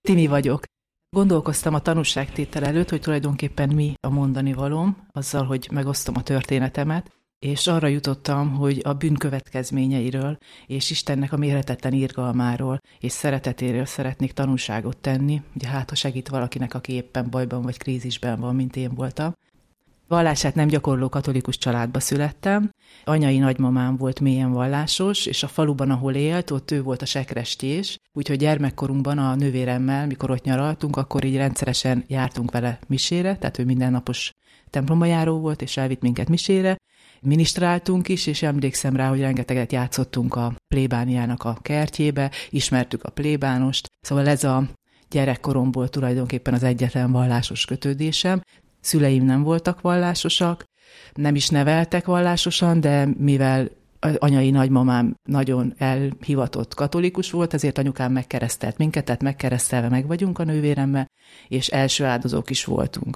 Tini vagyok. Gondolkoztam a tanúságtétel előtt, hogy tulajdonképpen mi a mondani valóm, azzal, hogy megosztom a történetemet, és arra jutottam, hogy a bűn következményeiről és Istennek a mérhetetlen irgalmáról és szeretetéről szeretnék tanúságot tenni, ugye hát, ha segít valakinek, aki éppen bajban vagy krízisben van, mint én voltam. Vallását nem gyakorló katolikus családba születtem. Anyai nagymamám volt mélyen vallásos, és a faluban, ahol élt, ott ő volt a sekrestjés, úgyhogy gyermekkorunkban a nővéremmel, mikor ott nyaraltunk, akkor így rendszeresen jártunk vele misére, tehát ő mindennapos templomba járó volt, és elvitt minket misére. Ministráltunk is, és emlékszem rá, hogy rengeteget játszottunk a plébániának a kertjébe, ismertük a plébánost, szóval ez a gyerekkoromból tulajdonképpen az egyetlen vallásos kötődésem. Szüleim nem voltak vallásosak, nem is neveltek vallásosan, de mivel anyai nagymamám nagyon elhivatott katolikus volt, ezért anyukám megkeresztelt minket, tehát megkeresztelve meg vagyunk a nővéremmel, és első áldozók is voltunk.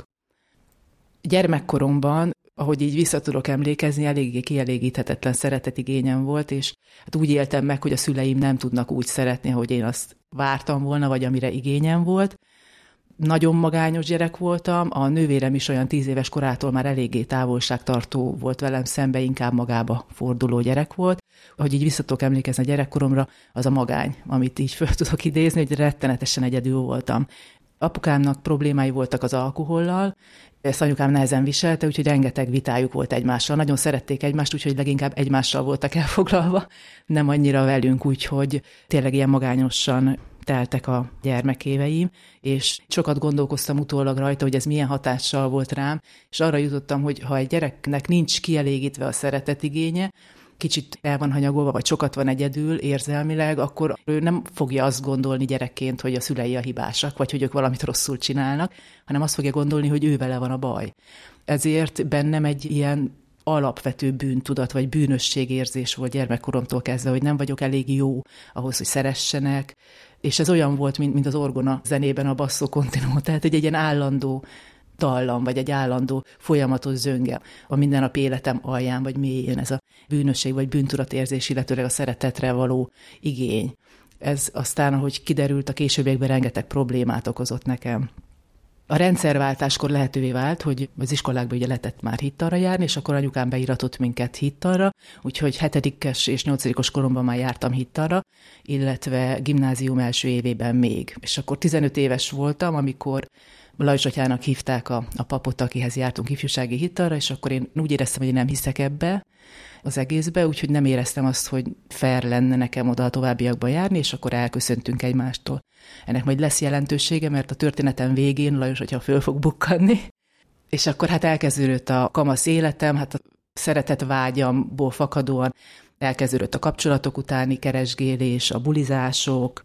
Gyermekkoromban, ahogy így vissza tudok emlékezni, eléggé kielégíthetetlen szeretetigényem volt, és hát úgy éltem meg, hogy a szüleim nem tudnak úgy szeretni, ahogy én azt vártam volna, vagy amire igényem volt. Nagyon magányos gyerek voltam, a nővérem is olyan 10 éves korától már eléggé távolságtartó volt velem szembe, inkább magába forduló gyerek volt. Ahogy így vissza tudok emlékezni a gyerekkoromra, az a magány, amit így föl tudok idézni, hogy rettenetesen egyedül voltam. Apukámnak problémái voltak az alkohollal, ezt anyukám nehezen viselte, úgyhogy rengeteg vitájuk volt egymással. Nagyon szerették egymást, úgyhogy leginkább egymással voltak elfoglalva, nem annyira velünk, úgyhogy tényleg ilyen magányosan teltek a gyermekéveim, és sokat gondolkoztam utólag rajta, hogy ez milyen hatással volt rám, és arra jutottam, hogy ha egy gyereknek nincs kielégítve a szeretetigénye, kicsit el van hanyagolva, vagy sokat van egyedül érzelmileg, akkor ő nem fogja azt gondolni gyerekként, hogy a szülei a hibásak, vagy hogy ők valamit rosszul csinálnak, hanem azt fogja gondolni, hogy ő vele van a baj. Ezért bennem egy ilyen alapvető bűntudat, vagy bűnösségérzés volt gyermekkoromtól kezdve, hogy nem vagyok elég jó ahhoz, hogy szeressenek, és ez olyan volt, mint az orgona zenében a basso continuo, tehát egy ilyen állandó dallam, vagy egy állandó folyamatos zönge a mindennapi életem alján, vagy mélyén ez a bűnösség, vagy bűntudatérzés, illetőleg a szeretetre való igény. Ez aztán, ahogy kiderült, a későbbiekben rengeteg problémát okozott nekem. A rendszerváltáskor lehetővé vált, hogy az iskolákban ugye lehetett már hittanra járni, és akkor anyukám beiratott minket hittanra, úgyhogy 7-es és 8-os koromban már jártam hittanra, illetve gimnázium első évében még. És akkor 15 éves voltam, amikor Lajos atyának hívták a papot, akihez jártunk ifjúsági hittanra, és akkor én úgy éreztem, hogy én nem hiszek ebbe az egészbe, úgyhogy nem éreztem azt, hogy fair lenne nekem oda a továbbiakban járni, és akkor elköszöntünk egymástól. Ennek majd lesz jelentősége, mert a történetem végén Lajos atya föl fog bukkanni, és akkor hát elkezdődött a kamasz életem, hát a szeretet vágyamból fakadóan elkezdődött a kapcsolatok utáni keresgélés, a bulizások,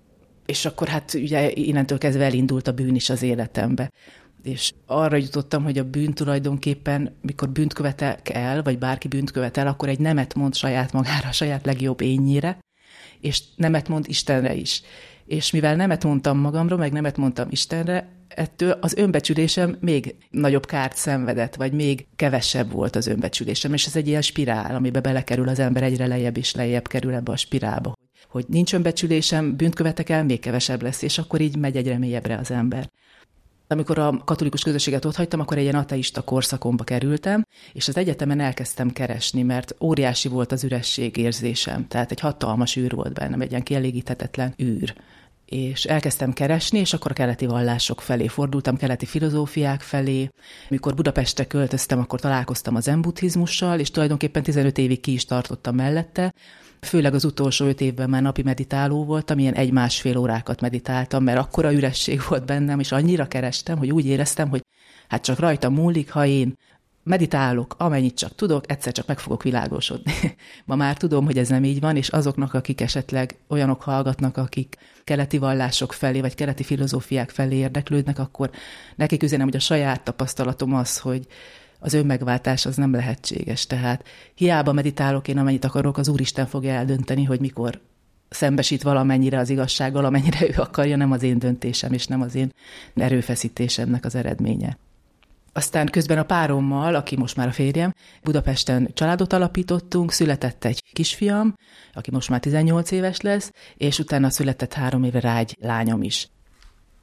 és akkor hát ugye innentől kezdve elindult a bűn is az életembe. És arra jutottam, hogy a bűn tulajdonképpen, mikor bűnt követek el, vagy bárki bűnt követel, akkor egy nemet mond saját magára, a saját legjobb énnyire, és nemet mond Istenre is. És mivel nemet mondtam magamra, meg nemet mondtam Istenre, ettől az önbecsülésem még nagyobb kárt szenvedett, vagy még kevesebb volt az önbecsülésem, és ez egy ilyen spirál, amiben belekerül az ember, egyre lejjebb és lejjebb kerül ebbe a spirálba. Hogy nincs önbecsülésem, bűnt követek el, még kevesebb lesz, és akkor így megy egyre mélyebbre az ember. Amikor a katolikus közösséget otthagytam, akkor egy ilyen ateista korszakomba kerültem, és az egyetemen elkezdtem keresni, mert óriási volt az ürességérzésem, tehát egy hatalmas űr volt bennem, egy ilyen kielégíthetetlen űr. És elkezdtem keresni, és akkor a keleti vallások felé fordultam, keleti filozófiák felé. Mikor Budapestre költöztem, akkor találkoztam a zen buddhizmussal, és tulajdonképpen 15 évig ki is tartottam mellette. Főleg az utolsó 5 évben már napi meditáló voltam, ilyen 1-1,5 órákat meditáltam, mert akkora üresség volt bennem, és annyira kerestem, hogy úgy éreztem, hogy hát csak rajta múlik, ha én meditálok, amennyit csak tudok, egyszer csak meg fogok világosodni. Ma már tudom, hogy ez nem így van, és azoknak, akik esetleg olyanok hallgatnak, akik keleti vallások felé, vagy keleti filozófiák felé érdeklődnek, akkor nekik üzenem, hogy a saját tapasztalatom az, hogy az önmegváltás az nem lehetséges. Tehát hiába meditálok én, amennyit akarok, az Úristen fogja eldönteni, hogy mikor szembesít valamennyire az igazsággal, amennyire ő akarja, nem az én döntésem, és nem az én erőfeszítésemnek az eredménye. Aztán közben a párommal, aki most már a férjem, Budapesten családot alapítottunk, született egy kisfiam, aki most már 18 éves lesz, és utána született 3 évre rá egy lányom is.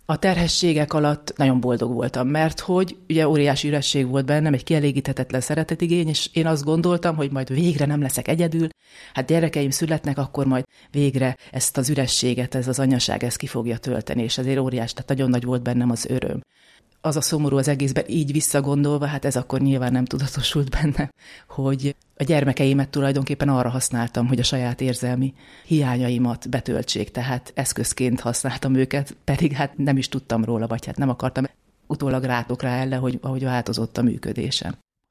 A terhességek alatt nagyon boldog voltam, mert hogy ugye óriási üresség volt bennem, egy kielégíthetetlen szeretetigény, és én azt gondoltam, hogy majd végre nem leszek egyedül, hát gyerekeim születnek, akkor majd végre ezt az ürességet, ez az anyaság, ez ki fogja tölteni, és ezért óriás, tehát nagyon nagy volt bennem az öröm. Az a szomorú az egészben, így visszagondolva, hát ez akkor nyilván nem tudatosult bennem, hogy a gyermekeimet tulajdonképpen arra használtam, hogy a saját érzelmi hiányaimat betöltsék, tehát eszközként használtam őket, pedig hát nem is tudtam róla, vagy hát nem akartam. Utólag rátok rá elle, ahogy változott a működésem.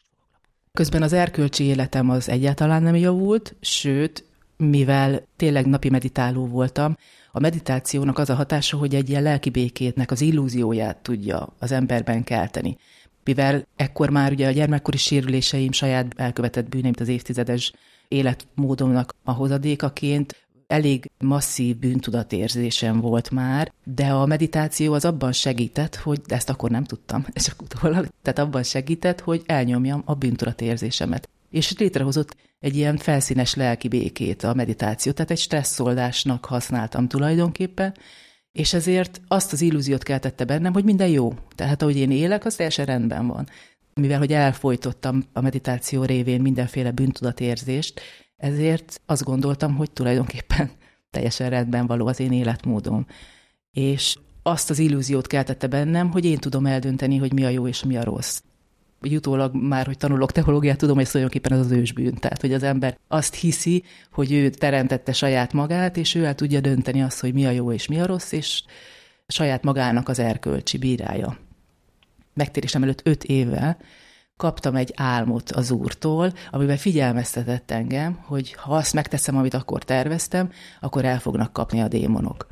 Közben az erkölcsi életem az egyáltalán nem javult, sőt, mivel tényleg napi meditáló voltam, a meditációnak az a hatása, hogy egy ilyen lelki békétnek az illúzióját tudja az emberben kelteni. Mivel ekkor már ugye a gyermekkori sérüléseim, saját elkövetett bűneim, az évtizedes életmódomnak a hozadékaként elég masszív bűntudatérzésem volt már, de a meditáció az abban segített, hogy de ezt akkor nem tudtam, csak utólag, tehát abban segített, hogy elnyomjam a bűntudatérzésemet. És létrehozott egy ilyen felszínes lelki békét a meditáció, tehát egy stresszoldásnak használtam tulajdonképpen, és ezért azt az illúziót keltette bennem, hogy minden jó. Tehát ahogy én élek, az teljesen rendben van. Mivel hogy elfojtottam a meditáció révén mindenféle bűntudatérzést, ezért azt gondoltam, hogy tulajdonképpen teljesen rendben való az én életmódom. És azt az illúziót keltette bennem, hogy én tudom eldönteni, hogy mi a jó és mi a rossz. Utólag már, hogy tanulok teológiát, tudom, hogy tulajdonképpen az ősbűn. Tehát, hogy az ember azt hiszi, hogy ő teremtette saját magát, és ő el tudja dönteni azt, hogy mi a jó és mi a rossz, és saját magának az erkölcsi bírája. Megtérésem előtt 5 évvel kaptam egy álmot az Úrtól, amiben figyelmeztetett engem, hogy ha azt megteszem, amit akkor terveztem, akkor el fognak kapni a démonok.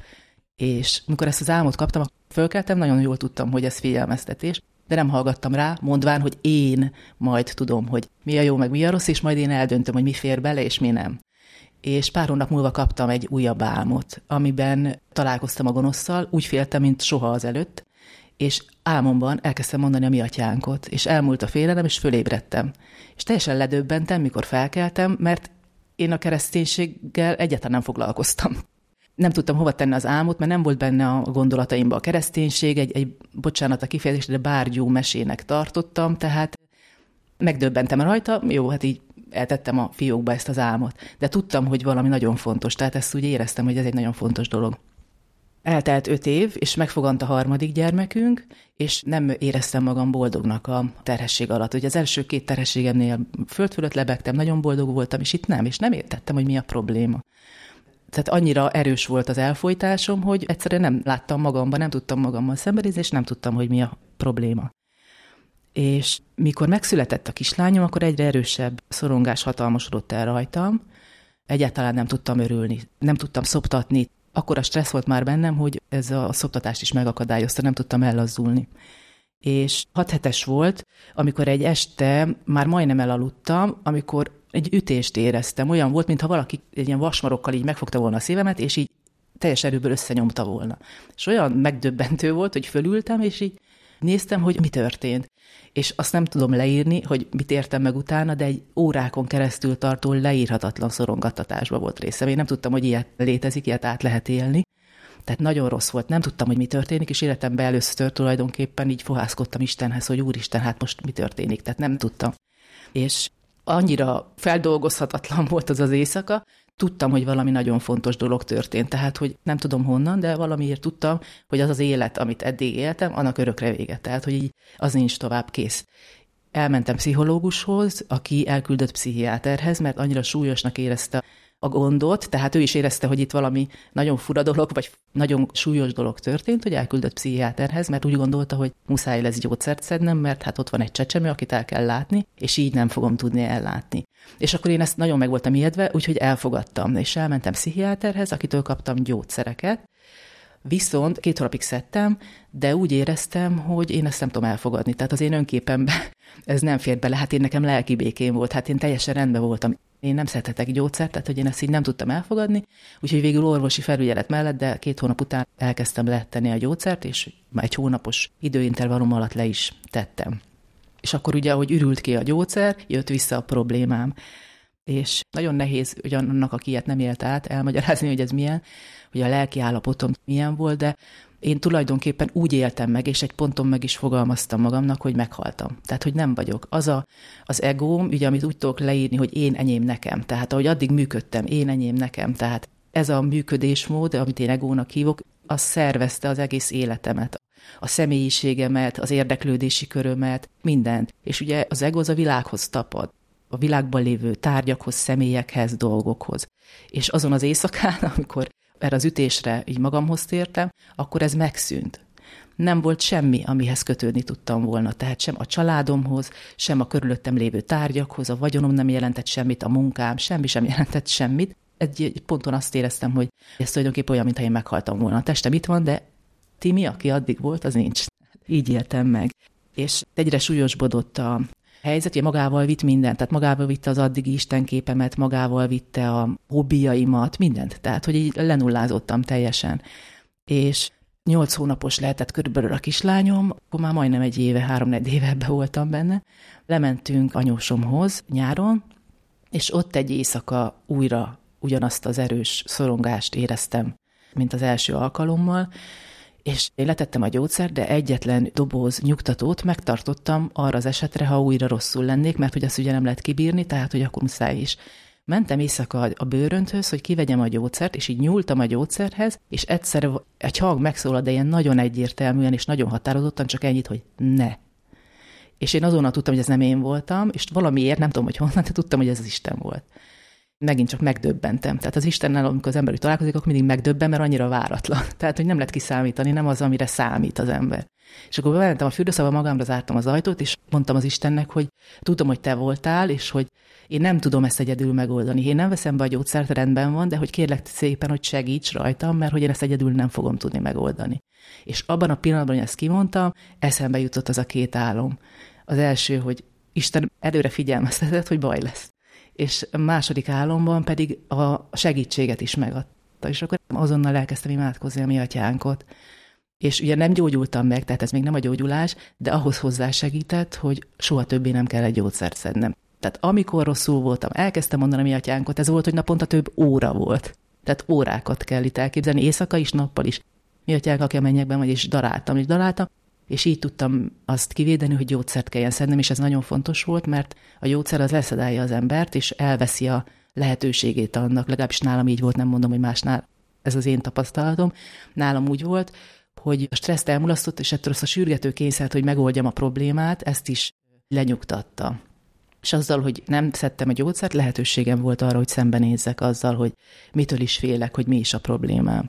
És amikor ezt az álmot kaptam, fölkeltem, nagyon jól tudtam, hogy ez figyelmeztetés, de nem hallgattam rá, mondván, hogy én majd tudom, hogy mi a jó, meg mi a rossz, és majd én eldöntöm, hogy mi fér bele, és mi nem. És pár hónap múlva kaptam egy újabb álmot, amiben találkoztam a gonoszszal, úgy féltem, mint soha azelőtt, és álmomban elkezdtem mondani a mi atyánkot, és elmúlt a félelem, és fölébredtem. És teljesen ledöbbentem, mikor felkeltem, mert én a kereszténységgel egyáltalán nem foglalkoztam. Nem tudtam hova tenni az álmot, mert nem volt benne a gondolataimban a kereszténység, egy bocsánat a kifejezésre, de bárgyú mesének tartottam, tehát megdöbbentem rajta, jó, hát így eltettem a fiókba ezt az álmot. De tudtam, hogy valami nagyon fontos, tehát ezt úgy éreztem, hogy ez egy nagyon fontos dolog. Eltelt 5 év, és megfogant a 3. gyermekünk, és nem éreztem magam boldognak a terhesség alatt. Ugye az első 2 terhességemnél föld fölött lebegtem, nagyon boldog voltam, és itt nem, és nem értettem, hogy mi a probléma. Tehát annyira erős volt az elfojtásom, hogy egyszerűen nem láttam magamban, nem tudtam magammal szembenézni, és nem tudtam, hogy mi a probléma. És mikor megszületett a kislányom, akkor egyre erősebb szorongás hatalmasodott el rajtam. Egyáltalán nem tudtam örülni, nem tudtam szoptatni. Akkora stressz volt már bennem, hogy ez a szoptatást is megakadályozta, nem tudtam ellazzulni. És 6 hetes volt, amikor egy este már majdnem elaludtam, amikor egy ütést éreztem. Olyan volt, mintha valaki egy ilyen vasmarokkal így megfogta volna a szívemet, és így teljes erőből összenyomta volna. És olyan megdöbbentő volt, hogy fölültem, és így néztem, hogy mi történt. És azt nem tudom leírni, hogy mit értem meg utána, de egy órákon keresztül tartó leírhatatlan szorongattatásba volt részem. Én nem tudtam, hogy ilyet létezik, ilyet át lehet élni. Tehát nagyon rossz volt, nem tudtam, hogy mi történik, és életemben először tulajdonképpen így fohászkodtam Istenhez, hogy Úristen, hát most mi történik, tehát nem tudtam. És annyira feldolgozhatatlan volt az éjszaka, tudtam, hogy valami nagyon fontos dolog történt, tehát, hogy nem tudom honnan, de valamiért tudtam, hogy az az élet, amit eddig éltem, annak örökre vége, tehát, hogy így az nincs tovább, kész. Elmentem pszichológushoz, aki elküldött pszichiáterhez, mert annyira súlyosnak érezte a gondot, tehát ő is érezte, hogy itt valami nagyon fura dolog, vagy nagyon súlyos dolog történt, hogy elküldött pszichiáterhez, mert úgy gondolta, hogy muszáj lesz gyógyszert szednem, mert hát ott van egy csecsemő, akit el kell látni, és így nem fogom tudni ellátni. És akkor én ezt nagyon meg voltam ijedve, úgyhogy elfogadtam, és elmentem pszichiáterhez, akitől kaptam gyógyszereket, viszont 2 hónapig szedtem, de úgy éreztem, hogy én ezt nem tudom elfogadni. Tehát az én önképemben ez nem fér bele, hát én nekem lelki békém volt, hát én teljesen rendben voltam. Én nem szedhetek gyógyszert, tehát hogy én ezt így nem tudtam elfogadni, úgyhogy végül orvosi felügyelet mellett, de 2 hónap után elkezdtem letenni a gyógyszert, és már 1 hónapos időintervallum alatt le is tettem. És akkor ugye, ahogy ürült ki a gyógyszer, jött vissza a problémám. És nagyon nehéz ugyanannak, aki ilyet nem élt át, elmagyarázni, hogy ez milyen, hogy a lelki állapotom milyen volt, de én tulajdonképpen úgy éltem meg, és egy ponton meg is fogalmaztam magamnak, hogy meghaltam. Tehát, hogy nem vagyok. Az egóm, ugye, amit úgy tudok leírni, hogy én, enyém, nekem. Tehát, ahogy addig működtem, én, enyém, nekem. Tehát ez a működésmód, amit én egónak hívok, az szervezte az egész életemet, a személyiségemet, az érdeklődési körömet, mindent. És ugye az ego az a világhoz tapad, a világban lévő tárgyakhoz, személyekhez, dolgokhoz. És azon az éjszakán, amikor erre az ütésre így magamhoz tértem, akkor ez megszűnt. Nem volt semmi, amihez kötődni tudtam volna. Tehát sem a családomhoz, sem a körülöttem lévő tárgyakhoz, a vagyonom nem jelentett semmit, a munkám, semmi sem jelentett semmit. Egy ponton azt éreztem, hogy ez tulajdonképpen olyan, mintha én meghaltam volna. A testem itt van, de Timi, aki addig volt, az nincs. Így éltem meg. És egyre súlyosbodott a helyzet, hogy magával vitt mindent, tehát magával vitte az addigi istenképemet, magával vitte a hobbiaimat, mindent. Tehát, hogy így lenullázottam teljesen. És 8 hónapos lehetett körülbelül a kislányom, akkor már majdnem egy éve, 3-4 éve ebbe voltam benne. Lementünk anyósomhoz nyáron, és ott egy éjszaka újra ugyanazt az erős szorongást éreztem, mint az első alkalommal, és én letettem a gyógyszert, de egyetlen doboz nyugtatót megtartottam arra az esetre, ha újra rosszul lennék, mert hogy azt ugye nem lehet kibírni, tehát hogy akkor muszáj is. Mentem éjszaka a bőrönthöz, hogy kivegyem a gyógyszert, és így nyúltam a gyógyszerhez, és egyszerre egy hang megszólal, de ilyen nagyon egyértelműen és nagyon határozottan, csak ennyit, hogy ne. És én azonnal tudtam, hogy ez nem én voltam, és valamiért, nem tudom, hogy honnan, de tudtam, hogy ez az Isten volt. Megint csak megdöbbentem. Tehát az Istennel, amikor az ember találkozik, akkor mindig megdöbben, mert annyira váratlan. Tehát, hogy nem lehet kiszámítani, nem az, amire számít az ember. És akkor bementem a fürdőszobába, magamra zártam az ajtót, és mondtam az Istennek, hogy tudom, hogy te voltál, és hogy én nem tudom ezt egyedül megoldani. Én nem veszem be a gyógyszert, rendben van, de hogy kérlek szépen, hogy segíts rajtam, mert hogy én ezt egyedül nem fogom tudni megoldani. És abban a pillanatban, hogy ezt kimondtam, eszembe jutott az a 2 álom. Az első, hogy Isten előre figyelmeztetett, hogy baj lesz. És a második álomban pedig a segítséget is megadta. És akkor azonnal elkezdtem imádkozni a mi atyánkot. És ugye nem gyógyultam meg, tehát ez még nem a gyógyulás, de ahhoz hozzásegített, hogy soha többé nem kell egy gyógyszert szednem. Tehát amikor rosszul voltam, elkezdtem mondani a mi atyánkot, ez volt, hogy naponta több óra volt. Tehát órákat kell itt elképzelni, éjszaka is, nappal is. Mi atyánk, aki a mennyekben vagy, és daráltam, és így tudtam azt kivédeni, hogy gyógyszert kelljen szednem, és ez nagyon fontos volt, mert a gyógyszer az leszedálja az embert, és elveszi a lehetőségét annak, legalábbis nálam így volt, nem mondom, hogy másnál, ez az én tapasztalatom. Nálam úgy volt, hogy a stresszt elmulasztott, és ettől azt a sürgető kényszert, hogy megoldjam a problémát, ezt is lenyugtatta. És azzal, hogy nem szedtem a gyógyszert, lehetőségem volt arra, hogy szembenézzek azzal, hogy mitől is félek, hogy mi is a problémám.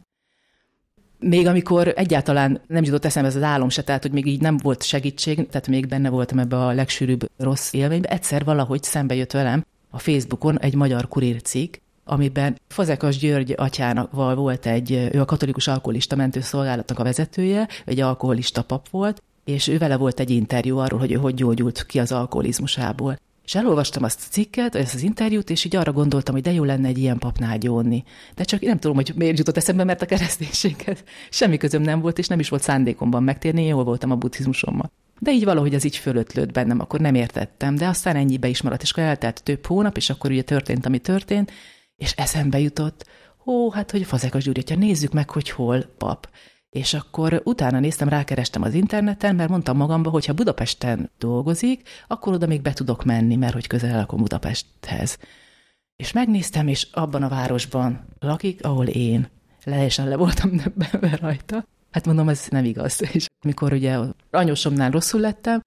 Még amikor egyáltalán nem jutott eszembe ez az álom se, tehát hogy még így nem volt segítség, tehát még benne voltam ebbe a legsűrűbb rossz élménybe, egyszer valahogy szembe jött velem a Facebookon egy magyar kurírcikk, amiben Fazekas György atyával volt ő a katolikus alkoholista mentőszolgálatnak a vezetője, egy alkoholista pap volt, és ő vele volt egy interjú arról, hogy ő hogy gyógyult ki az alkoholizmusából. És elolvastam azt a cikket, ezt az interjút, és így arra gondoltam, hogy de jó lenne egy ilyen papnál gyónni. De csak én nem tudom, hogy miért jutott eszembe, mert a kereszténységhez semmi közöm nem volt, és nem is volt szándékomban megtérni, én jól voltam a buddhizmusommal. De így valahogy ez így fölötlőtt bennem, akkor nem értettem, de aztán ennyibe is maradt, és akkor eltelt több hónap, és akkor ugye történt, ami történt, és eszembe jutott, hát hogy Fazekas Gyuri, hogyha nézzük meg, hogy hol pap. És akkor utána néztem, rákerestem az interneten, mert mondtam magamba, hogy ha Budapesten dolgozik, akkor oda még be tudok menni, mert hogy közel lakom Budapesthez. És megnéztem, és abban a városban lakik, ahol én. Teljesen le voltam döbbenve rajta. Hát mondom, ez nem igaz. És amikor ugye anyósomnál rosszul lettem,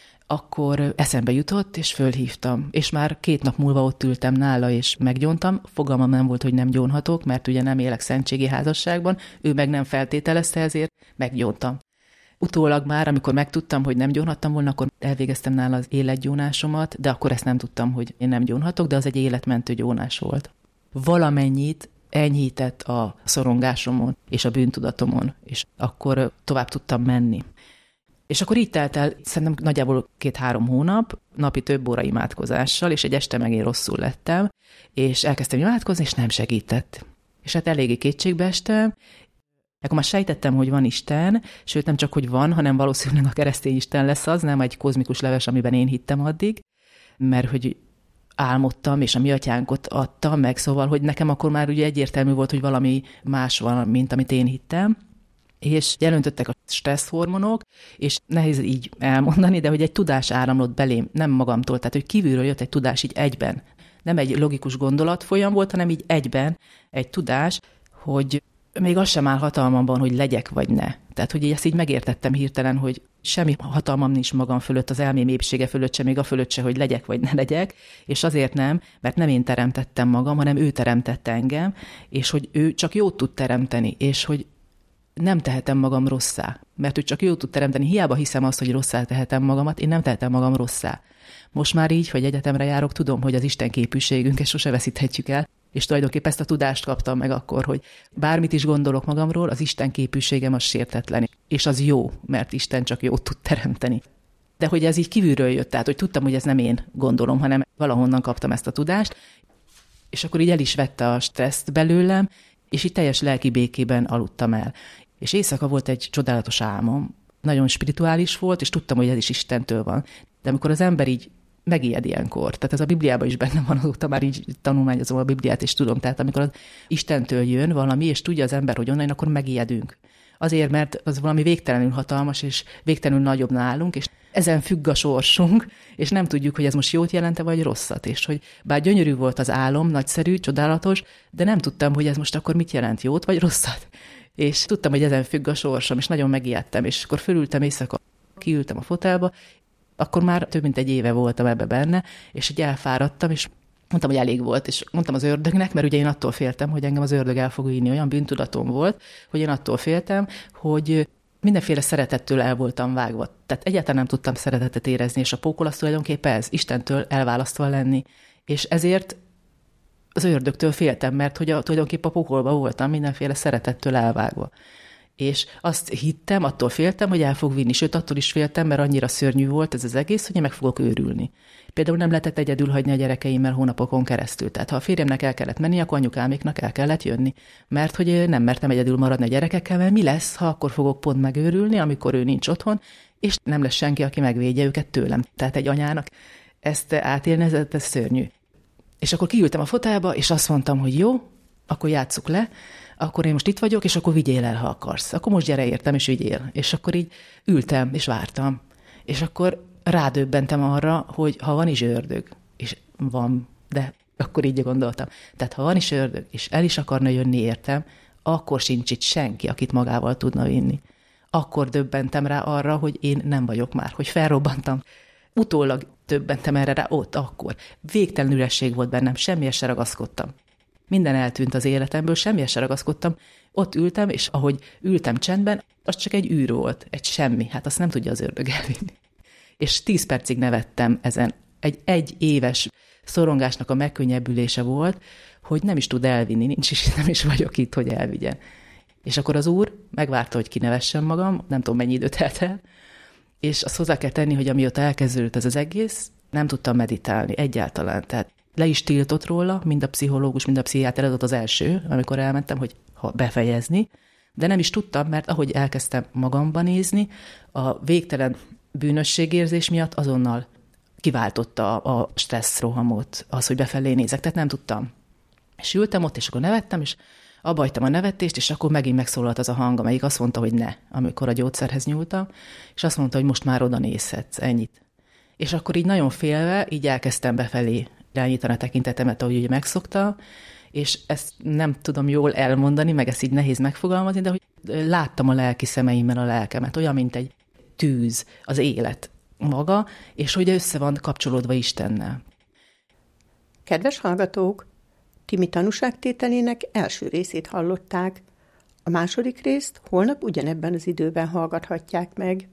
akkor eszembe jutott, és fölhívtam. És már 2 nap múlva ott ültem nála, és meggyóntam. Fogalmam nem volt, hogy nem gyónhatok, mert ugye nem élek szentségi házasságban, ő meg nem feltételezte, ezért meggyóntam. Utólag már, amikor megtudtam, hogy nem gyónhattam volna, akkor elvégeztem nála az életgyónásomat, de akkor ezt nem tudtam, hogy én nem gyónhatok, de az egy életmentő gyónás volt. Valamennyit enyhített a szorongásomon és a bűntudatomon, és akkor tovább tudtam menni. És akkor így telt el, szerintem nagyjából 2-3 hónap, napi több óra imádkozással, és egy este meg én rosszul lettem, és elkezdtem imádkozni, és nem segített. És hát eléggé kétségbe estem, akkor már sejtettem, hogy van Isten, sőt nem csak, hogy van, hanem valószínűleg a keresztény Isten lesz az, nem egy kozmikus leves, amiben én hittem addig, mert hogy álmodtam, és a mi atyánkot adta meg, szóval, hogy nekem akkor már ugye egyértelmű volt, hogy valami más van, mint amit én hittem. és jelöntöttek a stresszhormonok, és nehéz így elmondani, de hogy egy tudás áramlott belém, nem magamtól, tehát hogy kívülről jött egy tudás így egyben. Nem egy logikus gondolatfolyam volt, hanem így egyben egy tudás, hogy még az sem áll hatalmamban, hogy legyek vagy ne. Tehát, hogy ezt így megértettem hirtelen, hogy semmi hatalmam nincs magam fölött, az elmém épsége fölött se, még a fölött se, hogy legyek vagy ne legyek, és azért nem, mert nem én teremtettem magam, hanem ő teremtette engem, és hogy ő csak jót tud teremteni, és hogy nem tehetem magam rosszá, mert ő csak jót tud teremteni. Hiába hiszem azt, hogy rosszá tehetem magamat, én nem tehetem magam rosszá. Most már így, hogy egyetemre járok, tudom, hogy az Isten képűségünket sose veszíthetjük el, és tulajdonképpen ezt a tudást kaptam meg akkor, hogy bármit is gondolok magamról, az Isten képűségem az sértetlen, és az jó, mert Isten csak jót tud teremteni. De hogy ez így kívülről jött, tehát hogy tudtam, hogy ez nem én gondolom, hanem valahonnan kaptam ezt a tudást, és akkor így el is vette a stresszt belőlem, és így teljes lelki békében aludtam el. És éjszaka volt egy csodálatos álmom, nagyon spirituális volt, és tudtam, hogy ez is Istentől van. De amikor az ember így megijed ilyenkor, tehát ez a Bibliában is benne van, azóta már így tanulmányozom a Bibliát, és tudom, tehát amikor az Istentől jön valami, és tudja az ember, hogy onnan, akkor megijedünk. Azért, mert az valami végtelenül hatalmas, és végtelenül nagyobb nálunk, és ezen függ a sorsunk, és nem tudjuk, hogy ez most jót jelente, vagy rosszat, és hogy bár gyönyörű volt az álom, nagyszerű, csodálatos, de nem tudtam, hogy ez most akkor mit jelent, jót, vagy rosszat. És tudtam, hogy ezen függ a sorsom, és nagyon megijedtem, és akkor fölültem éjszaka, kiültem a fotelba, akkor már több mint egy éve voltam ebbe benne, és így elfáradtam, és mondtam, hogy elég volt, és mondtam az ördögnek, mert ugye én attól féltem, hogy engem az ördög el fog vinni, olyan bűntudatom volt, hogy én attól féltem, hogy mindenféle szeretettől el voltam vágva. Tehát egyáltalán nem tudtam szeretetet érezni, és a pókol az tulajdonképpen ez, Istentől elválasztva lenni. És ezért az ördögtől féltem, mert hogy tulajdonképpen a pokolban voltam mindenféle szeretettől elvágva. És azt hittem, attól féltem, hogy el fog vinni, sőt, attól is féltem, mert annyira szörnyű volt ez az egész, hogy én meg fogok őrülni. Például nem lehetett egyedül hagyni a gyerekeimmel hónapokon keresztül. Tehát ha a férjemnek el kellett menni, akkor anyukáméknak el kellett jönni. Mert hogy nem mertem egyedül maradni a gyerekekkel, mert mi lesz, ha akkor fogok pont megőrülni, amikor ő nincs otthon, és nem lesz senki, aki megvédje őket tőlem. Tehát egy anyának ezt átélni, ez szörnyű. És akkor kiültem a fotelba, és azt mondtam, hogy jó, akkor játsszuk le, akkor én most itt vagyok, és akkor vigyél el, ha akarsz. Akkor most gyere értem, és vigyél. És akkor így ültem, és vártam. És akkor rádöbbentem arra, hogy ha van is ördög, és van, de akkor így gondoltam. Tehát ha van is ördög, és el is akarna jönni értem, akkor sincs itt senki, akit magával tudna vinni. Akkor döbbentem rá arra, hogy én nem vagyok már, hogy felrobbantam. Utólag döbbentem erre rá ott, akkor. Végtelen üresség volt bennem, semmihez se ragaszkodtam. Minden eltűnt az életemből, semmihez se ragaszkodtam. Ott ültem, és ahogy ültem csendben, az csak egy űr volt, egy semmi. Hát azt nem tudja az ördög elvinni. És 10 percig nevettem ezen. Egy éves szorongásnak a megkönnyebbülése volt, hogy nem is tud elvinni, nincs is, nem is vagyok itt, hogy elvigyen. És akkor az úr megvárta, hogy kinevessem magam, nem tudom, mennyi időt telt el, és azt hozzá kell tenni, hogy amióta elkezdődött ez az egész, nem tudtam meditálni egyáltalán. Tehát le is tiltott róla, mind a pszichológus, mind a pszichiáter, ez volt az első, amikor elmentem, hogy befejezni, de nem is tudtam, mert ahogy elkezdtem magamba nézni, a végtelen bűnösségérzés miatt azonnal kiváltotta a stresszrohamot, az, hogy befelé nézek, tehát nem tudtam. És ültem ott, és akkor nevettem, és abba hagytam a nevetést, és akkor megint megszólalt az a hang, amelyik azt mondta, hogy ne, amikor a gyógyszerhez nyúltam, és azt mondta, hogy most már oda nézhetsz, ennyit. És akkor így nagyon félve, így elkezdtem befelé irányítani a tekintetemet, ahogy ugye megszokta, és ezt nem tudom jól elmondani, meg ezt így nehéz megfogalmazni, de hogy láttam a lelki szemeimmel a lelkemet, olyan, mint egy tűz, az élet maga, és hogy össze van kapcsolódva Istennel. Kedves hallgatók, Timi tanúságtételének első részét hallották. A második részt holnap ugyanebben az időben hallgathatják meg.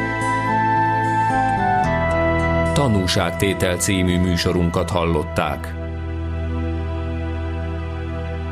Tanúságtétel című műsorunkat hallották.